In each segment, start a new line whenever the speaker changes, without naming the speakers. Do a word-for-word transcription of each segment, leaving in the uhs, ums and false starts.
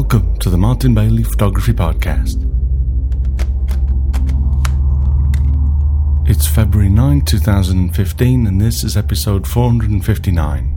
Welcome to the Martin Bailey Photography Podcast. It's February ninth, twenty fifteen, and this is episode four hundred fifty-nine.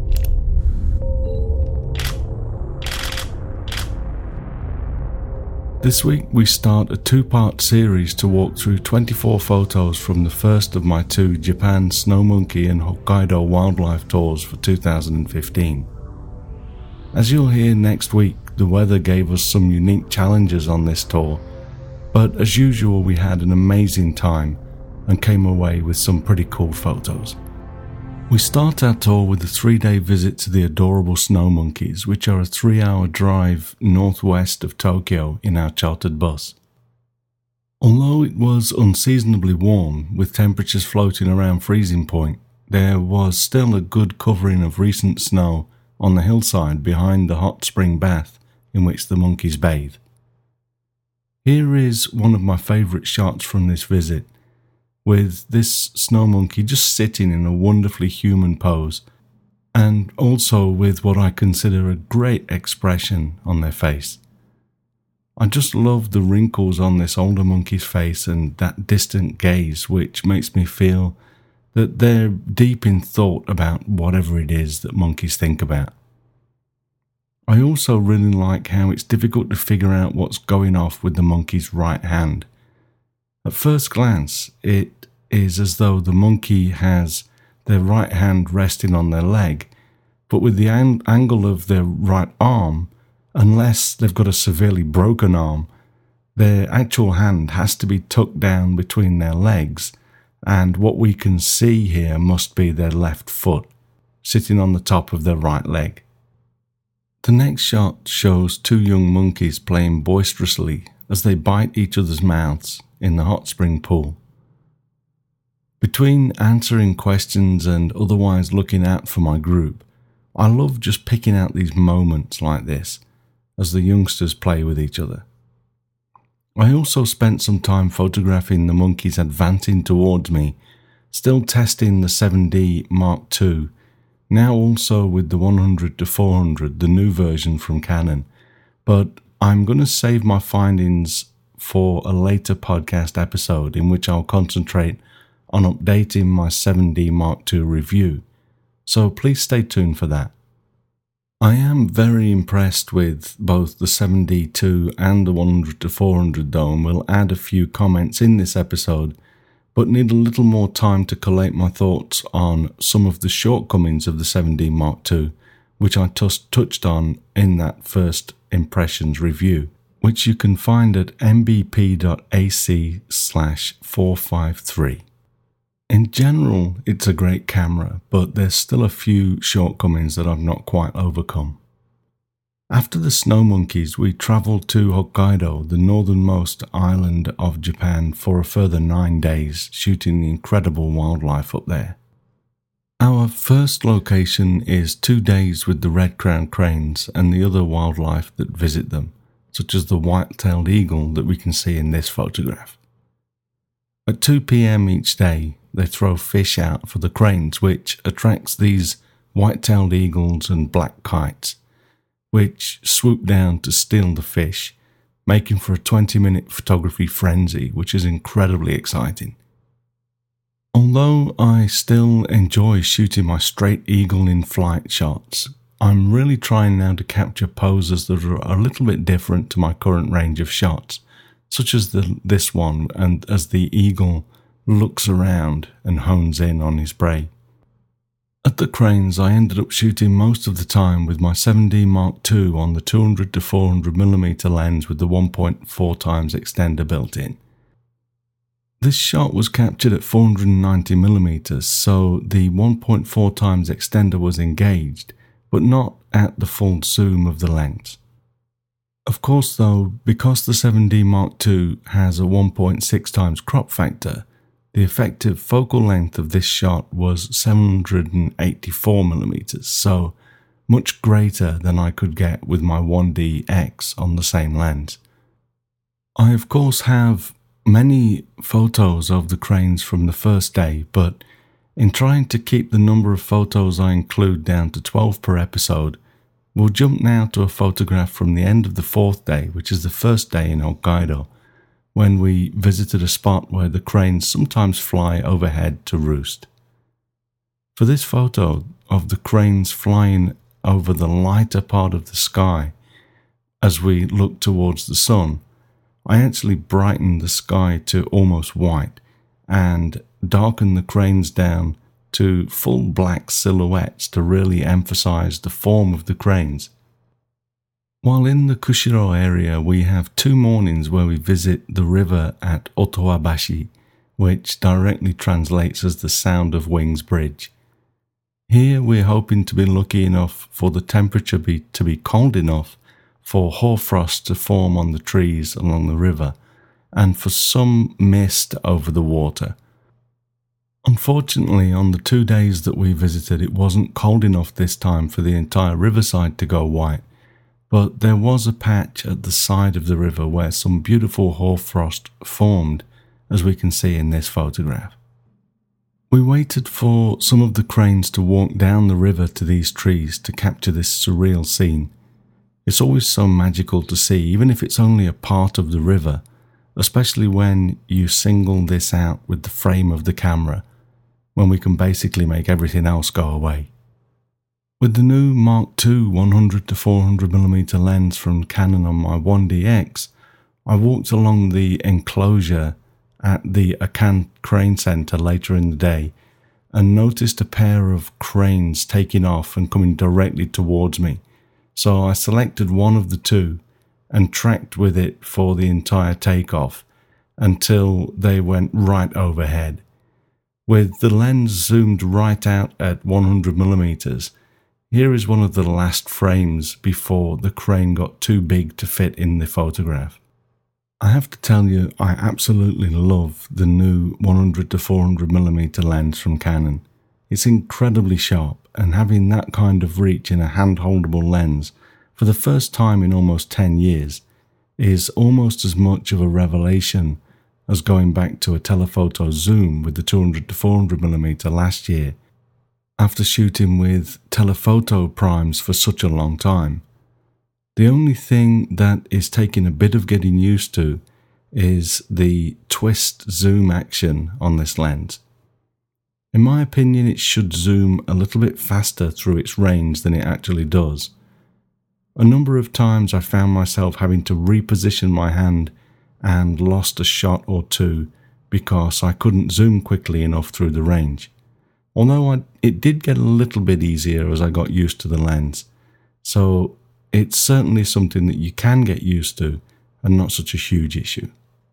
This week we start a two-part series to walk through twenty-four photos from the first of my two Japan Snow Monkey and Hokkaido wildlife tours for two thousand fifteen. As you'll hear next week, the weather gave us some unique challenges on this tour, but as usual we had an amazing time and came away with some pretty cool photos. We start our tour with a three-day visit to the adorable snow monkeys, which are a three-hour drive northwest of Tokyo in our chartered bus. Although it was unseasonably warm, with temperatures floating around freezing point, there was still a good covering of recent snow on the hillside behind the hot spring bath in which the monkeys bathe. Here is one of my favourite shots from this visit, with this snow monkey just sitting in a wonderfully human pose, and also with what I consider a great expression on their face. I just love the wrinkles on this older monkey's face and that distant gaze, which makes me feel that they're deep in thought about whatever it is that monkeys think about. I also really like how it's difficult to figure out what's going off with the monkey's right hand. At first glance, it is as though the monkey has their right hand resting on their leg, but with the an- angle of their right arm, unless they've got a severely broken arm, their actual hand has to be tucked down between their legs, and what we can see here must be their left foot, sitting on the top of their right leg. The next shot shows two young monkeys playing boisterously as they bite each other's mouths in the hot spring pool. Between answering questions and otherwise looking out for my group, I love just picking out these moments like this as the youngsters play with each other. I also spent some time photographing the monkeys advancing towards me, still testing the seven D Mark two, now also with the one hundred to four hundred, the new version from Canon, but I'm going to save my findings for a later podcast episode in which I'll concentrate on updating my seven D Mark two review, so please stay tuned for that. I am very impressed with both the seven D two and the one hundred to four hundred though, and will add a few comments in this episode, but need a little more time to collate my thoughts on some of the shortcomings of the seven D Mark two, which I just touched on in that first impressions review, which you can find at m b p dot a c slash four five three. In general, it's a great camera, but there's still a few shortcomings that I've not quite overcome. After the snow monkeys, we travelled to Hokkaido, the northernmost island of Japan, for a further nine days, shooting the incredible wildlife up there. Our first location is two days with the red-crowned cranes and the other wildlife that visit them, such as the white-tailed eagle that we can see in this photograph. At two p.m. each day, they throw fish out for the cranes, which attracts these white-tailed eagles and black kites, which swoop down to steal the fish, making for a twenty-minute photography frenzy, which is incredibly exciting. Although I still enjoy shooting my straight eagle in flight shots, I'm really trying now to capture poses that are a little bit different to my current range of shots, such as the, this one, and as the eagle looks around and hones in on his prey. At the cranes, I ended up shooting most of the time with my seven D Mark two on the two hundred to four hundred millimeter lens with the one point four times extender built in. This shot was captured at four hundred ninety millimeters, so the one point four times extender was engaged, but not at the full zoom of the lens. Of course though, because the seven D Mark two has a one point six times crop factor, the effective focal length of this shot was seven hundred eighty-four millimeters, so much greater than I could get with my one D X on the same lens. I of course have many photos of the cranes from the first day, but in trying to keep the number of photos I include down to twelve per episode, We'll jump now to a photograph from the end of the fourth day, which is the first day in Hokkaido, when we visited a spot where the cranes sometimes fly overhead to roost. For this photo of the cranes flying over the lighter part of the sky as we look towards the sun, I actually brightened the sky to almost white and darkened the cranes down to full black silhouettes to really emphasize the form of the cranes. While in the Kushiro area, we have two mornings where we visit the river at Otowabashi, which directly translates as the Sound of Wings Bridge. Here we're hoping to be lucky enough for the temperature be, to be cold enough for hoarfrost to form on the trees along the river, and for some mist over the water. Unfortunately, on the two days that we visited, it wasn't cold enough this time for the entire riverside to go white, but there was a patch at the side of the river where some beautiful hoarfrost formed, as we can see in this photograph. We waited for some of the cranes to walk down the river to these trees to capture this surreal scene. It's always so magical to see, even if it's only a part of the river, especially when you single this out with the frame of the camera, when we can basically make everything else go away. With the new Mark two one hundred to four hundred millimeter lens from Canon on my one D X, I walked along the enclosure at the Akan Crane Center later in the day and noticed a pair of cranes taking off and coming directly towards me. So I selected one of the two and tracked with it for the entire takeoff until they went right overhead. With the lens zoomed right out at one hundred millimeters, here is one of the last frames before the crane got too big to fit in the photograph. I have to tell you, I absolutely love the new one hundred to four hundred millimeter lens from Canon. It's incredibly sharp, and having that kind of reach in a hand-holdable lens for the first time in almost ten years is almost as much of a revelation as going back to a telephoto zoom with the two hundred to four hundred millimeter last year, after shooting with telephoto primes for such a long time. The only thing that is taking a bit of getting used to is the twist zoom action on this lens. In my opinion, it should zoom a little bit faster through its range than it actually does. A number of times I found myself having to reposition my hand and lost a shot or two because I couldn't zoom quickly enough through the range. Although I, it did get a little bit easier as I got used to the lens. So it's certainly something that you can get used to and not such a huge issue.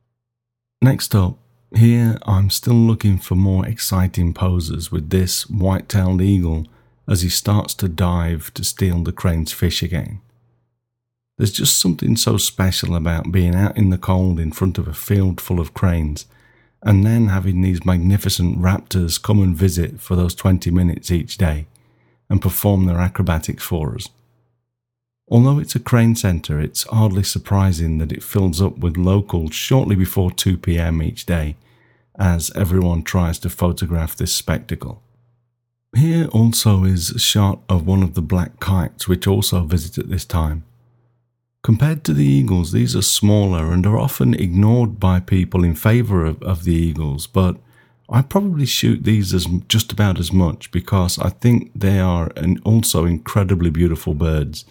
Next up, here I'm still looking for more exciting poses with this white-tailed eagle as he starts to dive to steal the crane's fish again. There's just something so special about being out in the cold in front of a field full of cranes and then having these magnificent raptors come and visit for those twenty minutes each day and perform their acrobatics for us. Although it's a crane centre, it's hardly surprising that it fills up with locals shortly before two p m each day, as everyone tries to photograph this spectacle. Here also is a shot of one of the black kites which also visit at this time. Compared to the eagles, these are smaller and are often ignored by people in favour of, of the eagles, but I probably shoot these as just about as much because I think they are an also incredibly beautiful birds.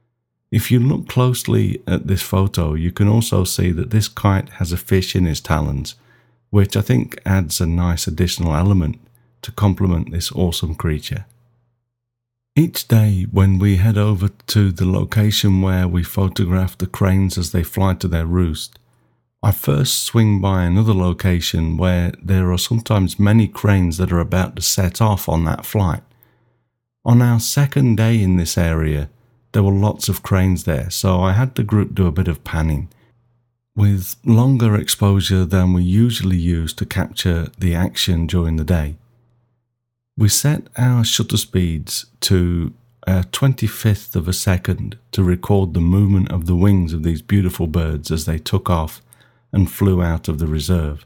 If you look closely at this photo, you can also see that this kite has a fish in his talons, which I think adds a nice additional element to complement this awesome creature. Each day when we head over to the location where we photograph the cranes as they fly to their roost, I first swing by another location where there are sometimes many cranes that are about to set off on that flight. On our second day in this area, there were lots of cranes there, so I had the group do a bit of panning, with longer exposure than we usually use to capture the action during the day. We set our shutter speeds to a twenty-fifth of a second to record the movement of the wings of these beautiful birds as they took off and flew out of the reserve.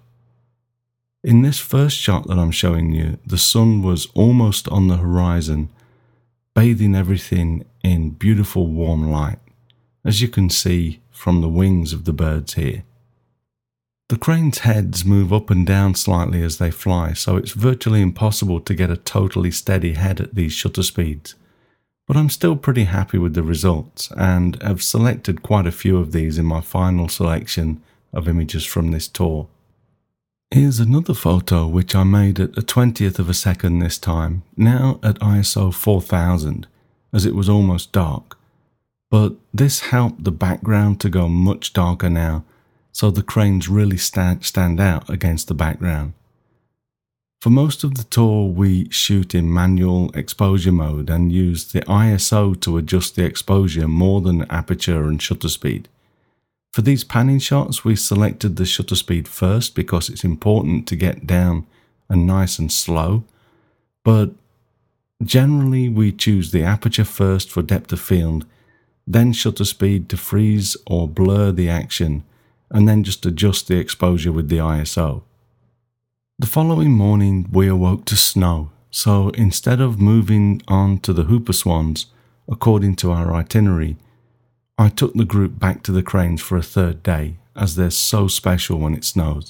In this first shot that I'm showing you, the sun was almost on the horizon, bathing everything in beautiful warm light, as you can see from the wings of the birds here. The cranes' heads move up and down slightly as they fly, so it's virtually impossible to get a totally steady head at these shutter speeds. But I'm still pretty happy with the results and have selected quite a few of these in my final selection of images from this tour. Here's another photo which I made at a twentieth of a second this time, now at I S O four thousand, as it was almost dark. But this helped the background to go much darker now, so the cranes really stand, stand out against the background. For most of the tour we shoot in manual exposure mode and use the I S O to adjust the exposure more than aperture and shutter speed. For these panning shots we selected the shutter speed first because it's important to get down and nice and slow, but generally we choose the aperture first for depth of field, then shutter speed to freeze or blur the action, and then just adjust the exposure with the I S O. The following morning we awoke to snow, so instead of moving on to the Hooper Swans, according to our itinerary, I took the group back to the cranes for a third day, as they're so special when it snows.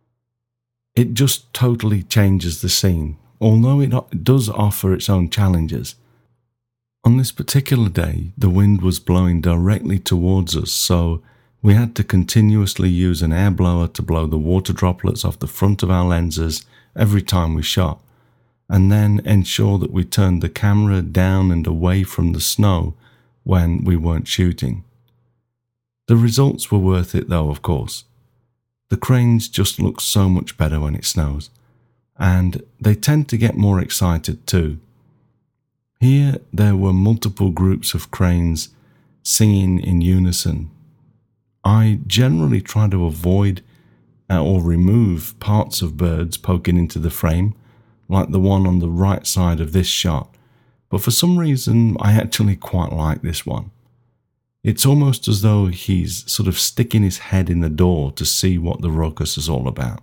It just totally changes the scene, although it does offer its own challenges. On this particular day, the wind was blowing directly towards us, so we had to continuously use an air blower to blow the water droplets off the front of our lenses every time we shot, and then ensure that we turned the camera down and away from the snow when we weren't shooting. The results were worth it though, of course. The cranes just look so much better when it snows, and they tend to get more excited too. Here there were multiple groups of cranes singing in unison. I generally try to avoid uh, or remove parts of birds poking into the frame, like the one on the right side of this shot, but for some reason I actually quite like this one. It's almost as though he's sort of sticking his head in the door to see what the ruckus is all about.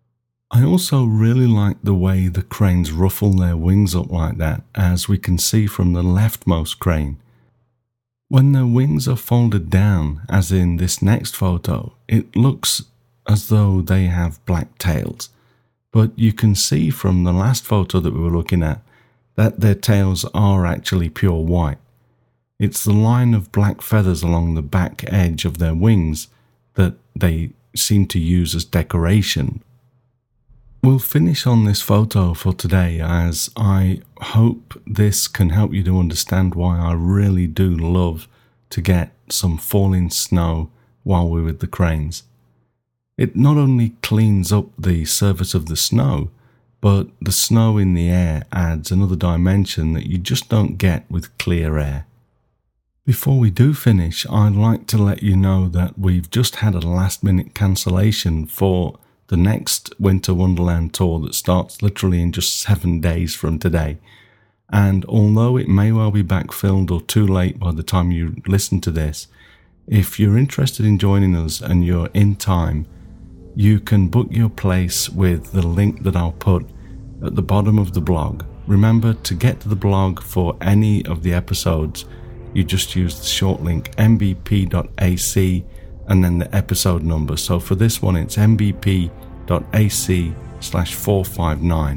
I also really like the way the cranes ruffle their wings up like that, as we can see from the leftmost crane. When their wings are folded down, as in this next photo, it looks as though they have black tails. But you can see from the last photo that we were looking at that their tails are actually pure white. It's the line of black feathers along the back edge of their wings that they seem to use as decoration. We'll finish on this photo for today, as I hope this can help you to understand why I really do love to get some falling snow while we're with the cranes. It not only cleans up the surface of the snow, but the snow in the air adds another dimension that you just don't get with clear air. Before we do finish, I'd like to let you know that we've just had a last minute cancellation for the next Winter Wonderland tour that starts literally in just seven days from today. And although it may well be backfilled or too late by the time you listen to this, if you're interested in joining us and you're in time, you can book your place with the link that I'll put at the bottom of the blog. Remember, to get to the blog for any of the episodes, you just use the short link m b p dot a c and then the episode number. So for this one, it's m b p dot a c slash four five nine.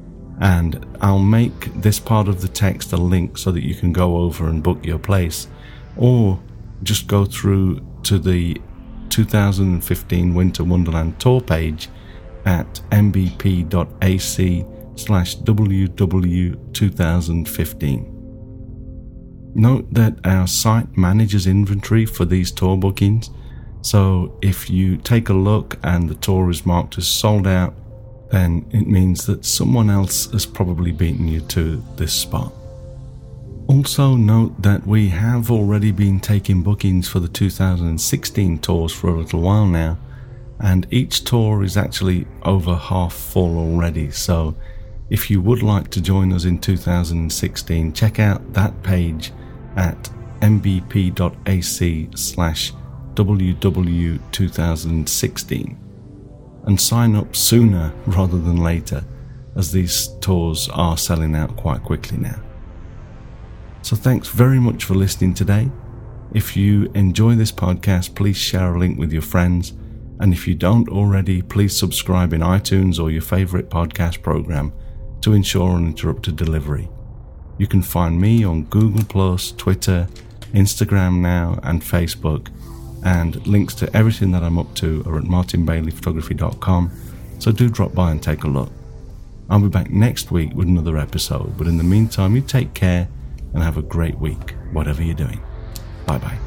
And I'll make this part of the text a link so that you can go over and book your place, or just go through to the two thousand fifteen Winter Wonderland tour page at m b p dot a c slash w w two thousand fifteen. Note that our site manages inventory for these tour bookings, so if you take a look and the tour is marked as sold out, then it means that someone else has probably beaten you to this spot. Also note that we have already been taking bookings for the two thousand sixteen tours for a little while now, and each tour is actually over half full already, so if you would like to join us in two thousand sixteen, check out that page at m b p dot a c slash w w two thousand sixteen and sign up sooner rather than later, as these tours are selling out quite quickly now. So thanks very much for listening today. If you enjoy this podcast, please share a link with your friends. And if you don't already, please subscribe in iTunes or your favourite podcast program to ensure uninterrupted delivery. You can find me on Google plus, Twitter, Instagram now, and Facebook. And links to everything that I'm up to are at martin bailey photography dot com. So do drop by and take a look. I'll be back next week with another episode. But in the meantime, you take care and have a great week, whatever you're doing. Bye bye.